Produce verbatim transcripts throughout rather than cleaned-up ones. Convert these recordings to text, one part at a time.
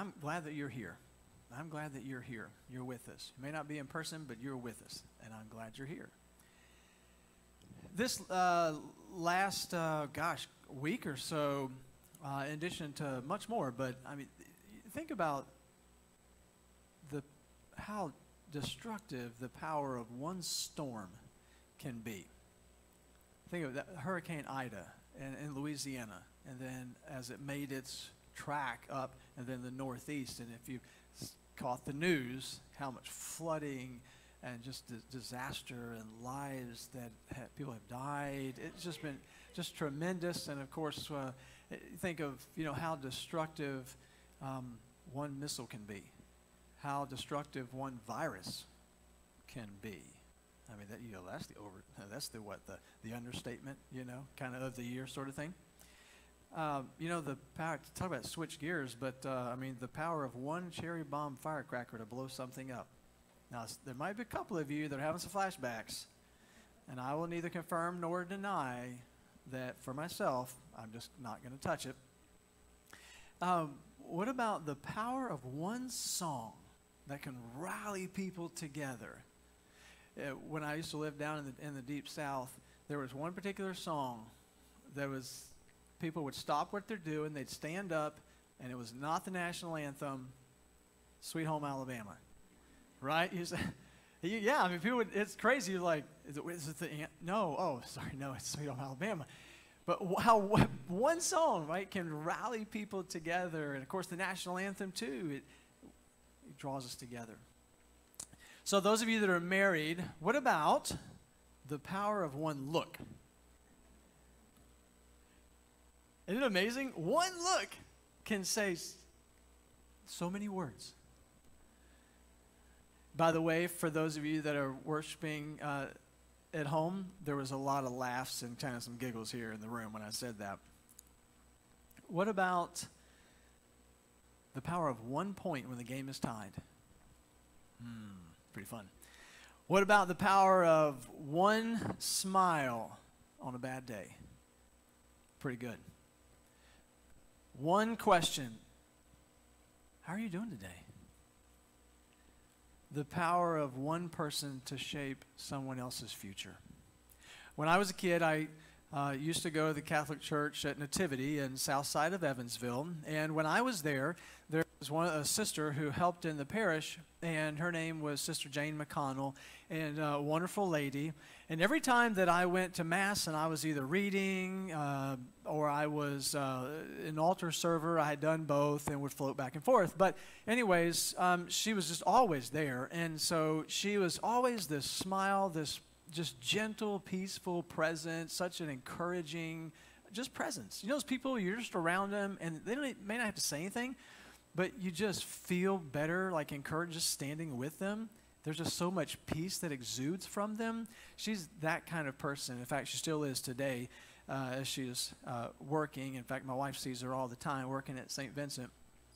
I'm glad that you're here. I'm glad that you're here. You're with us. You may not be in person, but you're with us, and I'm glad you're here. This uh, last, uh, gosh, week or so, uh, in addition to much more, but I mean, think about the how destructive the power of one storm can be. Think of that, Hurricane Ida in, in Louisiana, and then as it made its track up, and then the Northeast, and if you caught the news, how much flooding and just d- disaster and lives that have, people have died. It's just been just tremendous. And of course, uh, think of you know how destructive um, one missile can be, how destructive one virus can be. I mean, that you know that's the over that's the what the the understatement you know kind of of the year sort of thing. Uh, you know, the power, talk about switch gears, but uh, I mean, the power of one cherry bomb firecracker to blow something up. Now, there might be a couple of you that are having some flashbacks, and I will neither confirm nor deny that for myself, I'm just not going to touch it. Um, what about the power of one song that can rally people together? Uh, when I used to live down in the, in the Deep South, there was one particular song that was... people would stop what they're doing, they'd stand up, and it was not the national anthem, Sweet Home Alabama, right? You say, yeah, I mean, people would, it's crazy. You're like, is it, is it the, an- no, oh, sorry, no, it's Sweet Home Alabama. But how one song, right, can rally people together, and of course the national anthem too, it, it draws us together. So those of you that are married, what about the power of one look? Isn't it amazing? One look can say so many words. By the way, for those of you that are worshiping uh, at home, there was a lot of laughs and kind of some giggles here in the room when I said that. What about the power of one point when the game is tied? Hmm, pretty fun. What about the power of one smile on a bad day? Pretty good. One question. How are you doing today? The power of one person to shape someone else's future. When I was a kid, I uh, used to go to the Catholic Church at Nativity in south side of Evansville. And when I was there, there was one a sister who helped in the parish, and her name was Sister Jane McConnell, and a wonderful lady. And every time that I went to Mass and I was either reading uh, or I was uh, an altar server, I had done both and would float back and forth. But anyways, um, she was just always there. And so she was always this smile, this just gentle, peaceful presence, such an encouraging, just presence. You know those people, you're just around them and they don't, may not have to say anything, but you just feel better, like encouraged just standing with them. There's just so much peace that exudes from them. She's that kind of person. In fact, she still is today uh, as she is uh, working. In fact, my wife sees her all the time working at Saint Vincent.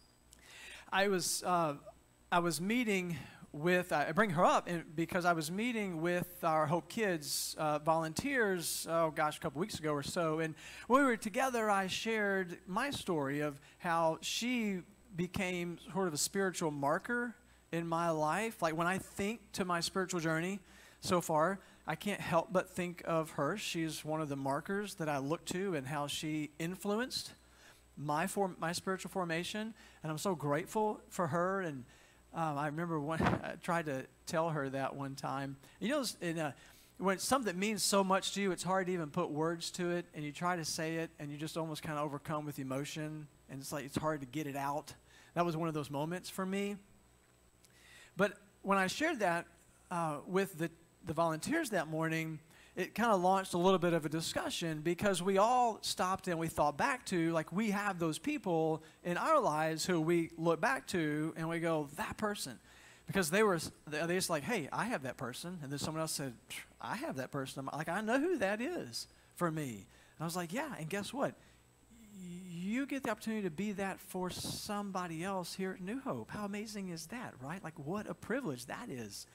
I was uh, I was meeting with, I bring her up in, because I was meeting with our Hope Kids uh, volunteers, oh gosh, a couple weeks ago or so. And when we were together, I shared my story of how she became sort of a spiritual marker in my life. Like when I think to my spiritual journey so far, I can't help but think of her. She's one of the markers that I look to and how she influenced my form, my spiritual formation. And I'm so grateful for her. And um, I remember when I tried to tell her that one time. You know, in a, when something means so much to you, it's hard to even put words to it. And you try to say it, and you just almost kind of overcome with emotion. And it's like it's hard to get it out. That was one of those moments for me. But when I shared that uh, with the, the volunteers that morning, it kind of launched a little bit of a discussion because we all stopped and we thought back to, like, we have those people in our lives who we look back to and we go, that person. Because they were, they just like, hey, I have that person. And then someone else said, I have that person. I'm like, I know who that is for me. And I was like, yeah, and guess what? You get the opportunity to be that for somebody else here at New Hope. How amazing is that, right? Like, what a privilege that is.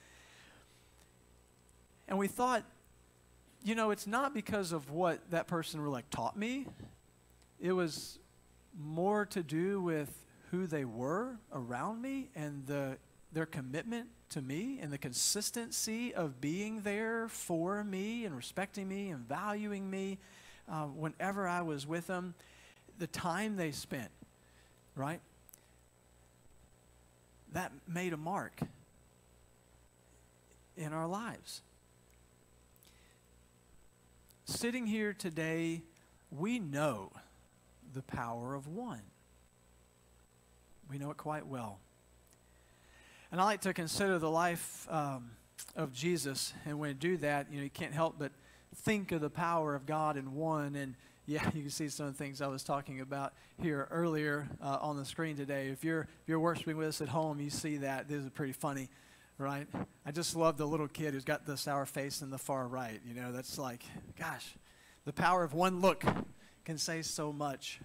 And we thought, you know, it's not because of what that person really like taught me. It was more to do with who they were around me and the their commitment to me and the consistency of being there for me and respecting me and valuing me uh, whenever I was with them, the time they spent, right? That made a mark in our lives. Sitting here today, we know the power of one. We know it quite well. And I like to consider the life um, of Jesus, and when you do that, you know, you can't help but think of the power of God in one. And yeah, you can see some of the things I was talking about here earlier uh, on the screen today. If you're if you're worshiping with us at home, you see that. This is pretty funny, right? I just love the little kid who's got the sour face in the far right. You know, that's like, gosh, the power of one look can say so much.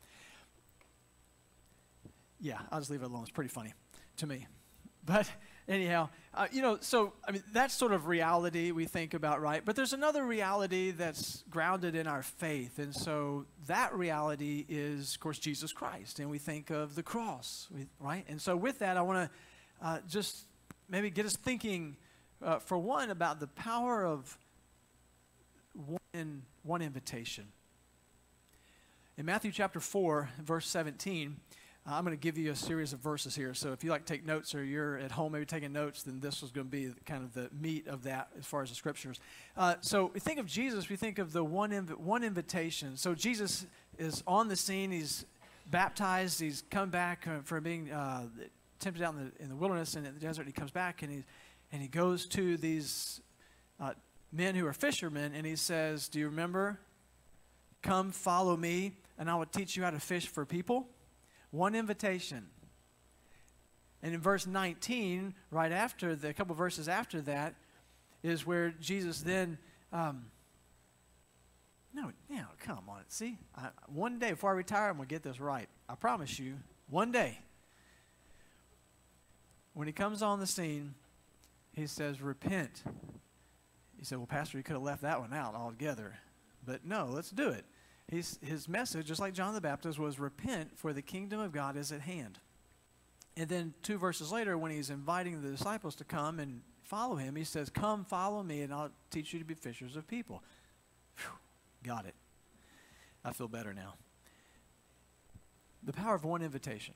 Yeah, I'll just leave it alone. It's pretty funny to me. But anyhow, uh, you know, so, I mean, that's sort of reality we think about, right? But there's another reality that's grounded in our faith. And so that reality is, of course, Jesus Christ. And we think of the cross, right? And so with that, I want to uh, just maybe get us thinking, uh, for one, about the power of one, one invitation. In Matthew chapter four, verse seventeen, Uh, I'm going to give you a series of verses here. So if you like to take notes or you're at home maybe taking notes, then this was going to be kind of the meat of that as far as the scriptures. Uh, so we think of Jesus, we think of the one, inv- one invitation. So Jesus is on the scene. He's baptized. He's come back uh, from being uh, tempted out in the, in the wilderness and in the desert. He comes back and he, and he goes to these uh, men who are fishermen, and he says, do you remember? Come follow me, and I will teach you how to fish for people. One invitation. And in verse nineteen, right after, the a couple verses after that, is where Jesus then, um, no, no, come on, see, I, one day before I retire, I'm going to get this right. I promise you, one day, when he comes on the scene, he says, repent. He said, well, Pastor, you could have left that one out altogether. But no, let's do it. He's, his message, just like John the Baptist, was repent, for the kingdom of God is at hand. And then two verses later, when he's inviting the disciples to come and follow him, he says, come follow me and I'll teach you to be fishers of people. Whew, got it. I feel better now. The power of one invitation.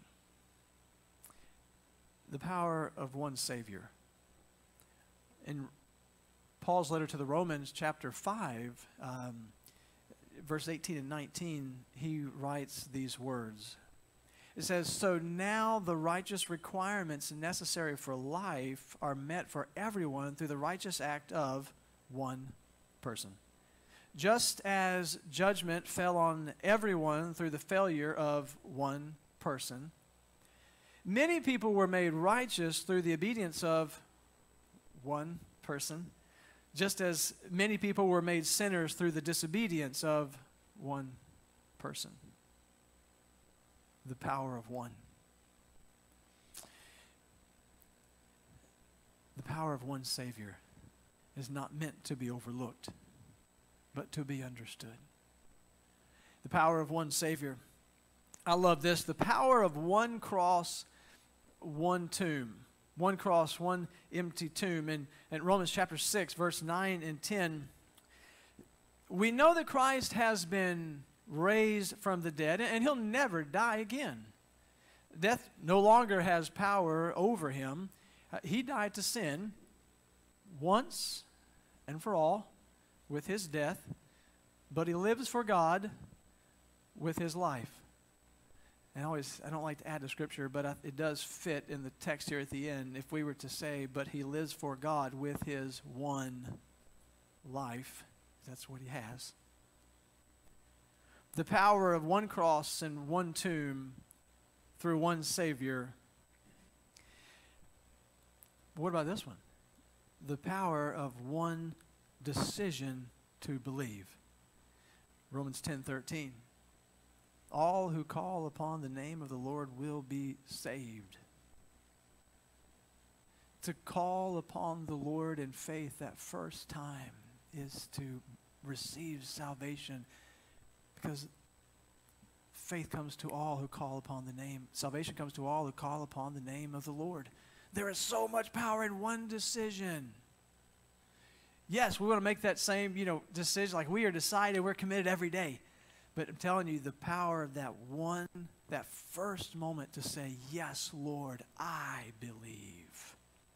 The power of one Savior. In Paul's letter to the Romans, chapter five, um, verse eighteen and nineteen, he writes these words. It says, so now the righteous requirements necessary for life are met for everyone through the righteous act of one person. Just as judgment fell on everyone through the failure of one person, many people were made righteous through the obedience of one person, just as many people were made sinners through the disobedience of one person. The power of one. The power of one Savior is not meant to be overlooked, but to be understood. The power of one Savior. I love this. The power of one cross, one tomb. One cross, one empty tomb. In, in Romans chapter six, verse nine and ten, we know that Christ has been raised from the dead, and he'll never die again. Death no longer has power over him. Uh, he died to sin once and for all with his death, but he lives for God with his life. And I always, I don't like to add to Scripture, but I, it does fit in the text here at the end. If we were to say, but he lives for God with his one life, that's what he has. The power of one cross and one tomb through one Savior. But what about this one? The power of one decision to believe. Romans ten thirteen. All who call upon the name of the Lord will be saved. To call upon the Lord in faith that first time is to receive salvation, because faith comes to all who call upon the name. Salvation comes to all who call upon the name of the Lord. There is so much power in one decision. Yes, we want to make that same, you know, decision. Like we are decided, we're committed every day. But I'm telling you, the power of that one, that first moment to say, yes, Lord, I believe.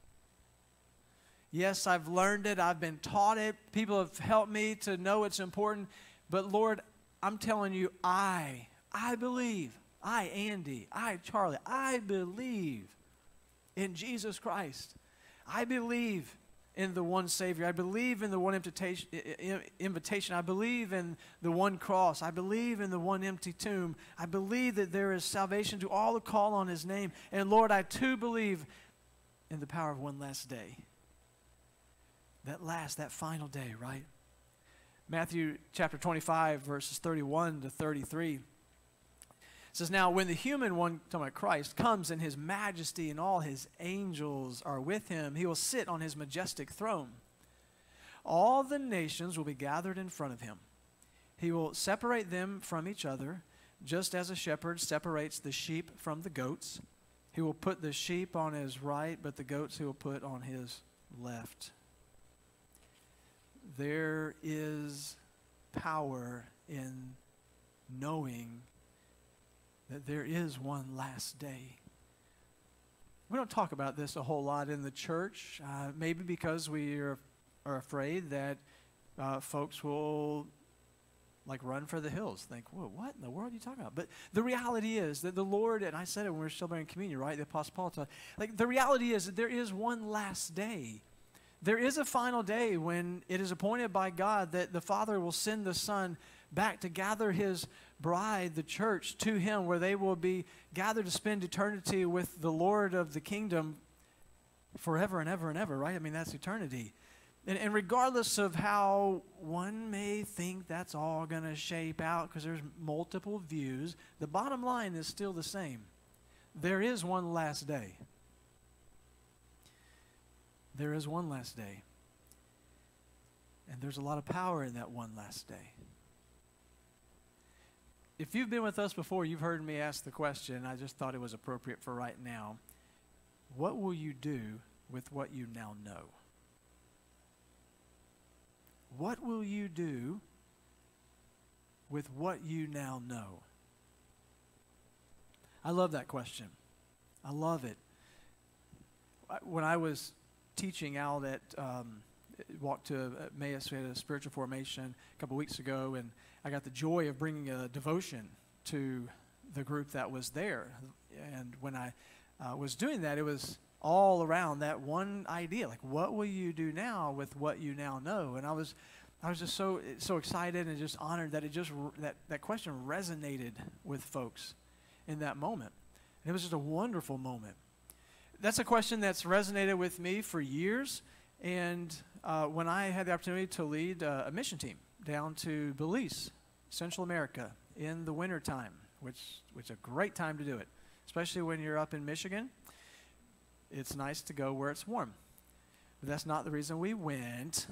Yes, I've learned it. I've been taught it. People have helped me to know it's important. But Lord, I'm telling you, I, I believe. I, Andy, I, Charlie, I believe in Jesus Christ. I believe in the one Savior. I believe in the one invitation. invitation. I believe in the one cross. I believe in the one empty tomb. I believe that there is salvation to all who call on His name. And Lord, I too believe in the power of one last day. That last, that final day, right? Matthew chapter twenty-five, verses thirty-one to thirty-three. It says, now when the human one, talking about Christ, comes in His majesty and all His angels are with Him, He will sit on His majestic throne. All the nations will be gathered in front of Him. He will separate them from each other, just as a shepherd separates the sheep from the goats. He will put the sheep on His right, but the goats He will put on His left. There is power in knowing that there is one last day. We don't talk about this a whole lot in the church, uh, maybe because we are, are afraid that uh, folks will like run for the hills, think, whoa, what in the world are you talking about? But the reality is that the Lord, and I said it when we were celebrating communion, right? The Apostle Paul taught, like the reality is that there is one last day. There is a final day when it is appointed by God that the Father will send the Son back to gather His bride, the church, to Him, where they will be gathered to spend eternity with the Lord of the kingdom forever and ever and ever, right? I mean, that's eternity. And, and regardless of how one may think that's all going to shape out, because there's multiple views, the bottom line is still the same. There is one last day. There is one last day. And there's a lot of power in that one last day. If you've been with us before, you've heard me ask the question, I just thought it was appropriate for right now. What will you do with what you now know? What will you do with what you now know? I love that question. I love it. When I was teaching out at um, walked to Emmaus, we had a spiritual formation a couple weeks ago, and I got the joy of bringing a devotion to the group that was there. And when I uh, was doing that, it was all around that one idea, like, what will you do now with what you now know? And I was, I was just so so excited and just honored that it just that that question resonated with folks in that moment. And it was just a wonderful moment. That's a question that's resonated with me for years. And uh, when I had the opportunity to lead uh, a mission team down to Belize, Central America, in the wintertime, which which is a great time to do it, especially when you're up in Michigan. It's nice to go where it's warm. But that's not the reason we went.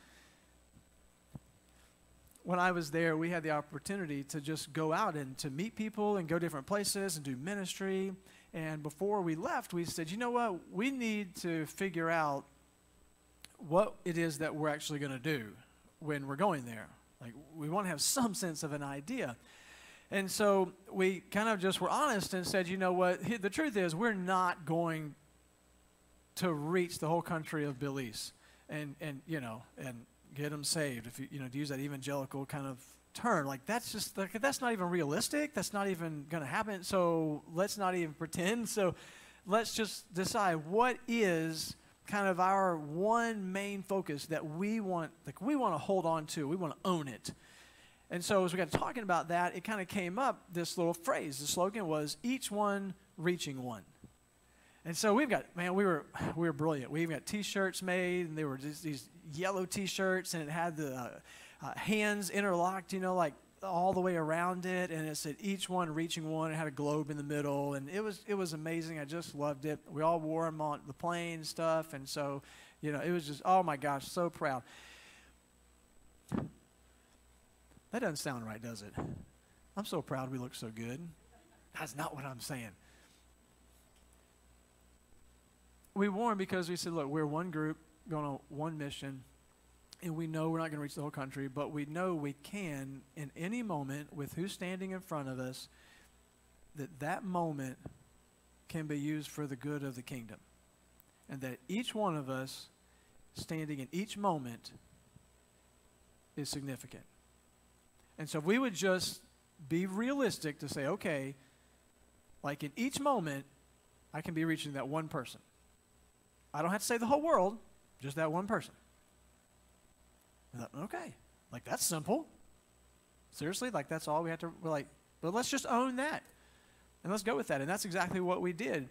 When I was there, we had the opportunity to just go out and to meet people and go different places and do ministry. And before we left, we said, you know what? We need to figure out what it is that we're actually going to do when we're going there. Like, we want to have some sense of an idea. And so we kind of just were honest and said, you know what? The truth is, we're not going to reach the whole country of Belize and, and you know, and get them saved, if you, you know, to use that evangelical kind of term. Like, that's just, like, that's not even realistic. That's not even going to happen. So let's not even pretend. So let's just decide what is kind of our one main focus that we want, like, we want to hold on to. We want to own it. And so as we got talking about that, it kind of came up, this little phrase. The slogan was, each one reaching one. And so we've got, man, we were we were brilliant. We even got T-shirts made, and they were just these yellow T-shirts, and it had the uh, uh, hands interlocked, you know, like all the way around it, and it said each one reaching one. It had a globe in the middle, and it was it was amazing. I just loved it. We all wore them on the plane and stuff, and so, you know, it was just, oh my gosh, so proud. That doesn't sound right, does it? I'm so proud we look so good. That's not what I'm saying. We warn because we said, look, we're one group going on one mission, and we know we're not going to reach the whole country, but we know we can in any moment with who's standing in front of us, that that moment can be used for the good of the kingdom. And that each one of us standing in each moment is significant. And so if we would just be realistic to say, okay, like in each moment, I can be reaching that one person. I don't have to say the whole world, just that one person. I thought, okay, like that's simple. Seriously, like that's all we have to, we're like, but let's just own that. And let's go with that. And that's exactly what we did.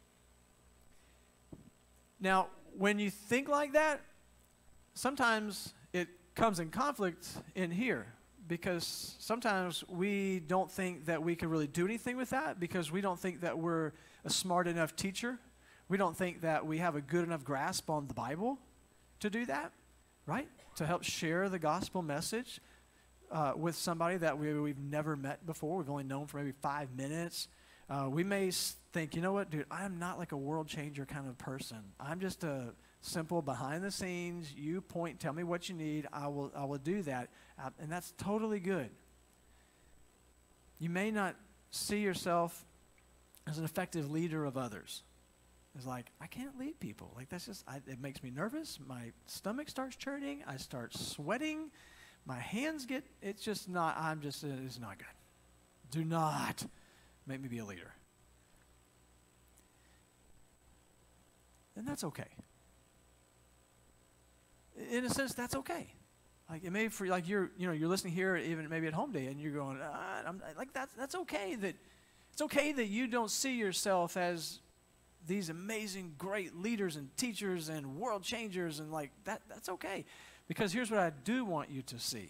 Now, when you think like that, sometimes it comes in conflict in here, because sometimes we don't think that we can really do anything with that, because we don't think that we're a smart enough teacher. We don't think that we have a good enough grasp on the Bible to do that, right? To help share the gospel message uh, with somebody that we, we've never met before. We've only known for maybe five minutes. Uh, we may think, you know what, dude, I'm not like a world changer kind of person. I'm just a simple behind the scenes. You point, tell me what you need. I will, I will do that. Uh, and that's totally good. You may not see yourself as an effective leader of others. It's like, I can't lead people. Like, that's just, I, it makes me nervous. My stomach starts churning. I start sweating. My hands get, it's just not, I'm just, it's not good. Do not make me be a leader. And that's okay. In a sense, that's okay. Like, it may for, like, you're, you know, you're listening here, even maybe at home day, and you're going, ah, I'm, like, that's, that's okay that, it's okay that you don't see yourself as these amazing, great leaders and teachers and world changers, and like that, that's okay. Because here's what I do want you to see.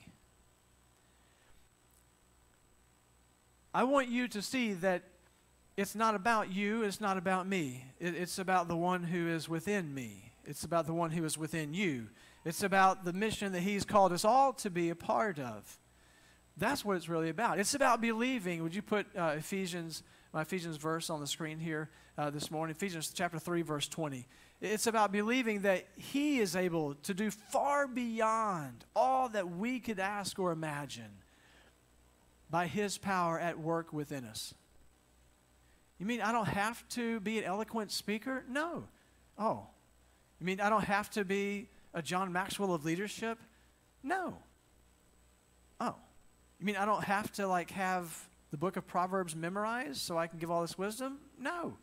I want you to see that it's not about you, it's not about me. It, it's about the one who is within me. It's about the one who is within you. It's about the mission that he's called us all to be a part of. That's what it's really about. It's about believing. Would you put uh, Ephesians, my Ephesians verse on the screen here uh, this morning? Ephesians chapter three, verse twenty. It's about believing that he is able to do far beyond all that we could ask or imagine by his power at work within us. You mean I don't have to be an eloquent speaker? No. Oh. You mean I don't have to be a John Maxwell of leadership? No. Oh. You mean I don't have to like have the book of Proverbs memorized so I can give all this wisdom? No.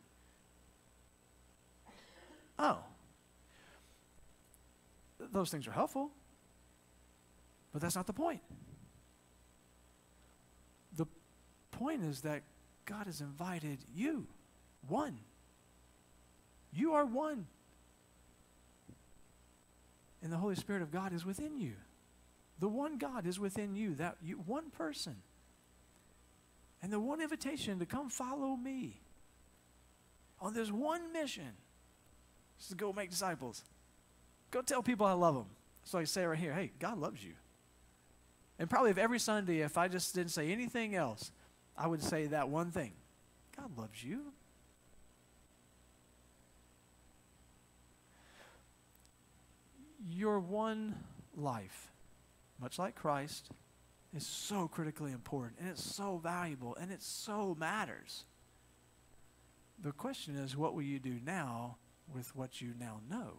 Oh. Those things are helpful, but that's not the point. The point is that God has invited you, one. You are one. And the Holy Spirit of God is within you. The one God is within you, that you, one person. And the one invitation to come follow me on this one mission is to go make disciples. Go tell people I love them. So I say right here, hey, God loves you. And probably if every Sunday, if I just didn't say anything else, I would say that one thing. God loves you. Your one life, much like Christ, is so critically important, and it's so valuable, and it so matters. The question is, what will you do now with what you now know?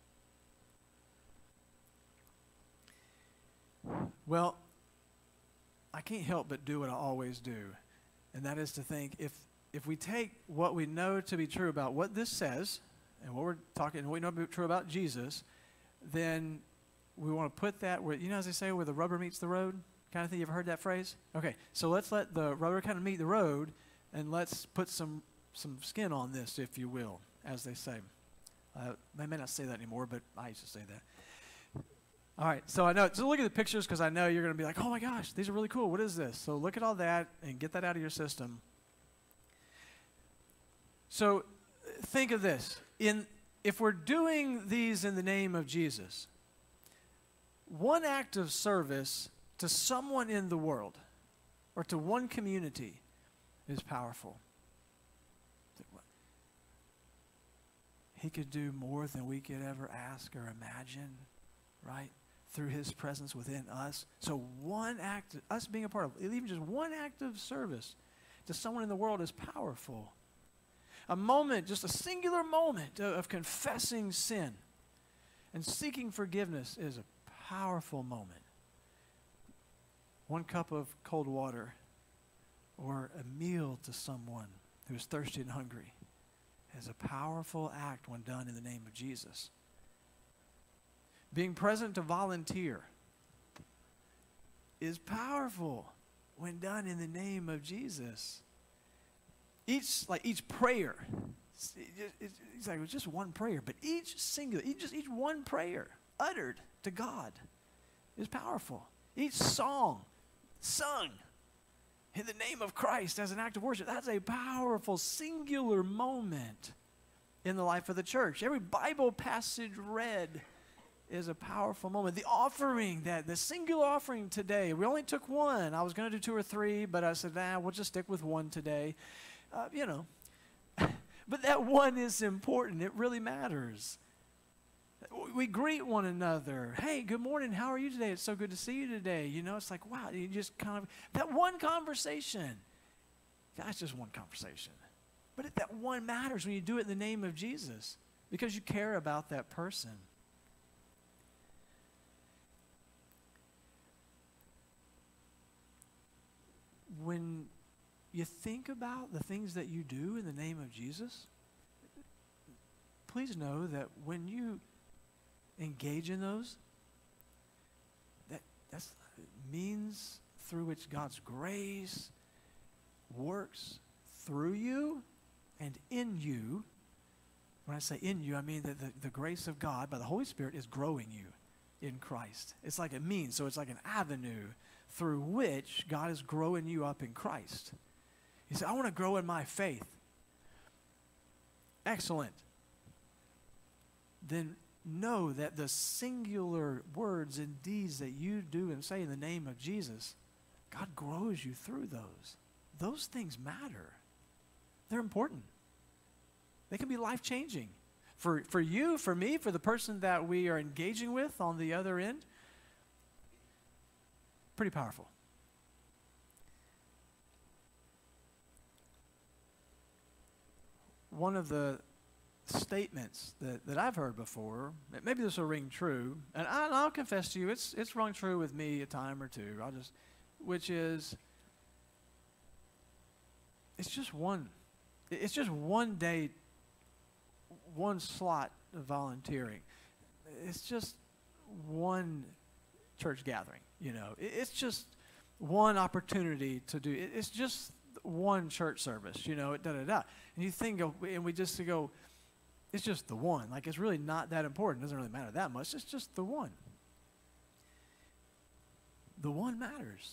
Well, I can't help but do what I always do, and that is to think, if if we take what we know to be true about what this says, and what we're talking, and what we know to be true about Jesus, then we want to put that where, you know, as they say, where the rubber meets the road kind of thing. You ever heard that phrase? Okay, so let's let the rubber kind of meet the road, and let's put some some skin on this, if you will, as they say. Uh, they may not say that anymore, but I used to say that. All right, so I know, so look at the pictures, because I know you're going to be like, oh my gosh, these are really cool. What is this? So look at all that and get that out of your system. So think of this. In If we're doing these in the name of Jesus, one act of service to someone in the world, or to one community is powerful. He could do more than we could ever ask or imagine, right? Through his presence within us. So one act, us being a part of, even just one act of service to someone in the world is powerful. A moment, just a singular moment of, of confessing sin and seeking forgiveness is a powerful moment. One cup of cold water or a meal to someone who is thirsty and hungry is a powerful act when done in the name of Jesus. Being present to volunteer is powerful when done in the name of Jesus. Each, like each prayer, it's, it's, it's like it was just one prayer, but each single, each, just each one prayer uttered to God is powerful. Each song sung in the name of Christ as an act of worship, that's a powerful, singular moment in the life of the church. Every Bible passage read is a powerful moment. The offering, that the singular offering today, we only took one. I was going to do two or three, but I said, nah, we'll just stick with one today. Uh, you know, but that one is important. It really matters. We greet one another. Hey, good morning. How are you today? It's so good to see you today. You know, it's like, wow, you just kind of, that one conversation. That's just one conversation. But it, that one matters when you do it in the name of Jesus because you care about that person. When you think about the things that you do in the name of Jesus, please know that when you engage in those, that that's means through which God's grace works through you and in you. When I say in you, I mean that the, the grace of God by the Holy Spirit is growing you in Christ. It's like a means, so it's like an avenue through which God is growing you up in Christ. You say, I want to grow in my faith. Excellent. Then know that the singular words and deeds that you do and say in the name of Jesus, God grows you through those. Those things matter. They're important. They can be life-changing. For, for you, for me, for the person that we are engaging with on the other end, pretty powerful. One of the statements that, that I've heard before, maybe this will ring true, and, I, and I'll confess to you, it's it's rung true with me a time or two. I'll just, which is, it's just one, it's just one day, one slot of volunteering. It's just one church gathering. You know, it, it's just one opportunity to do. It, it's just one church service. You know, da da da. And you think, of, and we just go. It's just the one. Like, it's really not that important. It doesn't really matter that much. It's just the one. The one matters.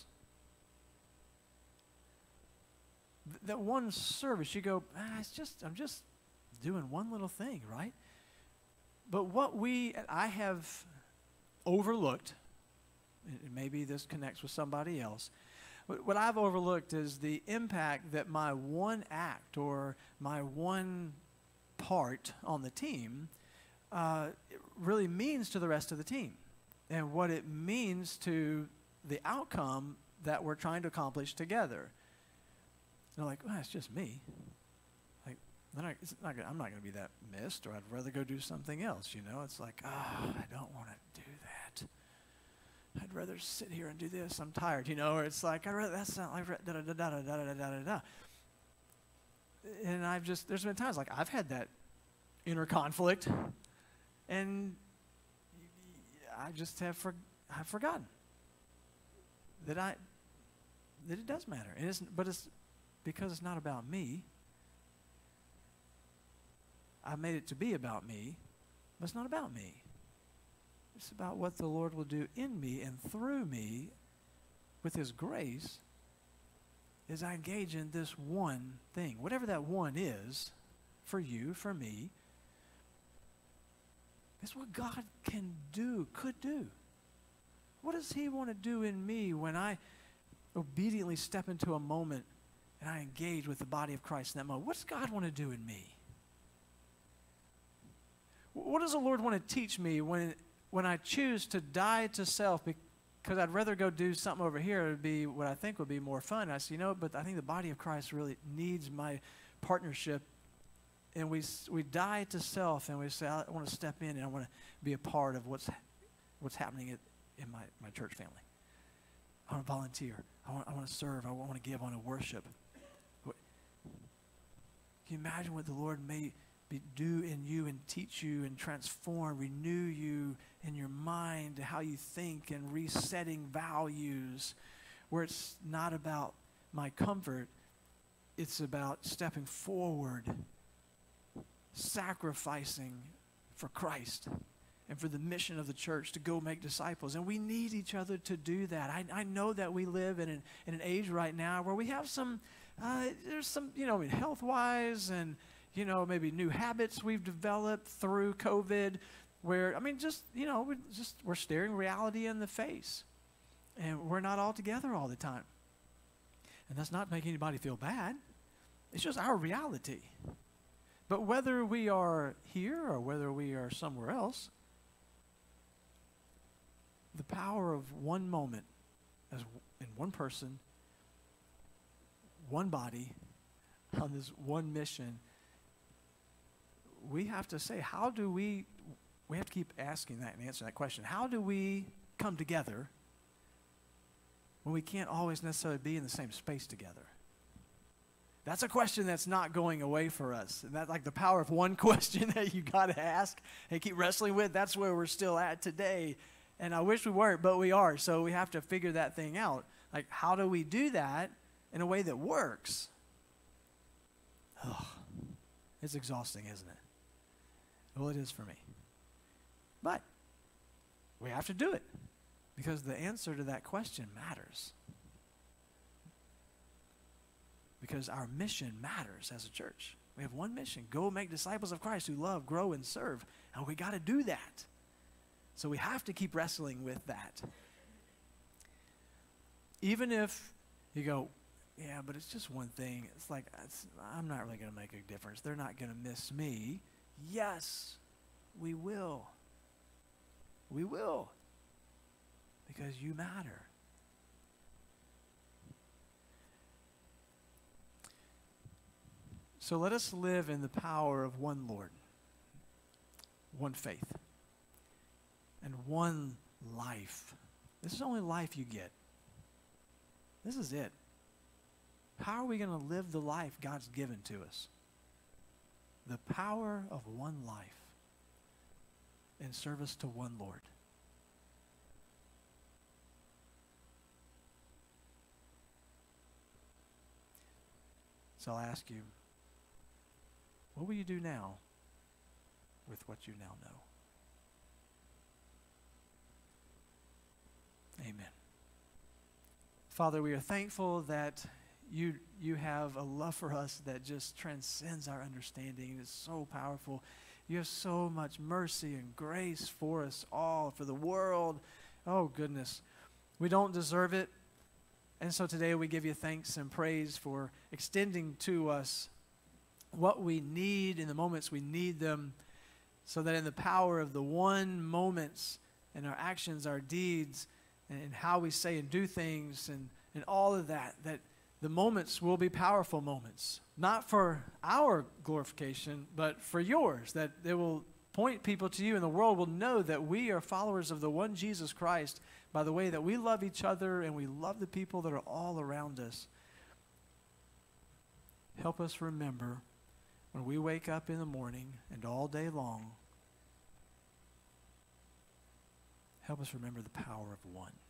Th- that one service, you go, ah, it's just, I'm just doing one little thing, right? But what we, I have overlooked, and maybe this connects with somebody else, what I've overlooked is the impact that my one act or my one part on the team uh, it really means to the rest of the team, and what it means to the outcome that we're trying to accomplish together. They're like, well, it's just me. Like, not, it's not gonna, I'm not going to be that missed, or I'd rather go do something else. You know, it's like, oh, I don't want to do that. I'd rather sit here and do this. I'm tired. You know, or it's like, I'd rather that's not like da da da da da da da da da. And I've just, there's been times like I've had that inner conflict, and I just have for, I've forgotten that I, that it does matter. And it's, but it's because it's not about me. I made it to be about me, but it's not about me. It's about what the Lord will do in me and through me with His grace as I engage in this one thing. Whatever that one is, for you, for me, it's what God can do, could do. What does He want to do in me when I, obediently step into a moment and I engage with the body of Christ in that moment, what does God want to do in me? What does the Lord want to teach me when, when I choose to die to self because I'd rather go do something over here? It would be what I think would be more fun. I say, you know, but I think the body of Christ really needs my partnership. And we we die to self, and we say, I want to step in, and I want to be a part of what's what's happening at, in my, my church family. I want to volunteer. I want, I want to serve. I want to give. I want to worship. Can you imagine what the Lord may be, do in you and teach you and transform, renew you in your mind, how you think, and resetting values, where it's not about my comfort, it's about stepping forward, sacrificing for Christ and for the mission of the church to go make disciples. And we need each other to do that. I, I know that we live in an, in an age right now where we have some, uh, there's some, you know, health-wise and, you know, maybe new habits we've developed through COVID where, I mean, just, you know, we're, just, we're staring reality in the face. And we're not all together all the time. And that's not making anybody feel bad. It's just our reality. But whether we are here or whether we are somewhere else, the power of one moment as in one person, one body, on this one mission, we have to say, how do we, we have to keep asking that and answering that question. How do we come together when we can't always necessarily be in the same space together? That's a question that's not going away for us. And that's like the power of one question that you got to ask and keep wrestling with. That's where we're still at today. And I wish we weren't, but we are. So we have to figure that thing out. Like, how do we do that in a way that works? Oh, it's exhausting, isn't it? Well, it is for me. But we have to do it because the answer to that question matters. Because our mission matters as a church. We have one mission. Go make disciples of Christ who love, grow, and serve. And we got to do that. So we have to keep wrestling with that. Even if you go, yeah, but it's just one thing. It's like, it's, I'm not really going to make a difference. They're not going to miss me. Yes, we will. We will. Because you matter. So let us live in the power of one Lord, one faith, and one life. This is the only life you get. This is it. How are we going to live the life God's given to us? The power of one life in service to one Lord. So I'll ask you, what will you do now with what you now know? Amen. Father, we are thankful that you, you have a love for us that just transcends our understanding. It's so powerful. You have so much mercy and grace for us all, for the world. Oh, goodness. We don't deserve it. And so today we give you thanks and praise for extending to us what we need in the moments we need them, so that in the power of the one moments and our actions, our deeds, and how we say and do things and, and all of that, that the moments will be powerful moments. Not for our glorification, but for yours, that they will point people to you, and the world will know that we are followers of the one Jesus Christ by the way that we love each other and we love the people that are all around us. Help us remember when we wake up in the morning and all day long, help us remember the power of one.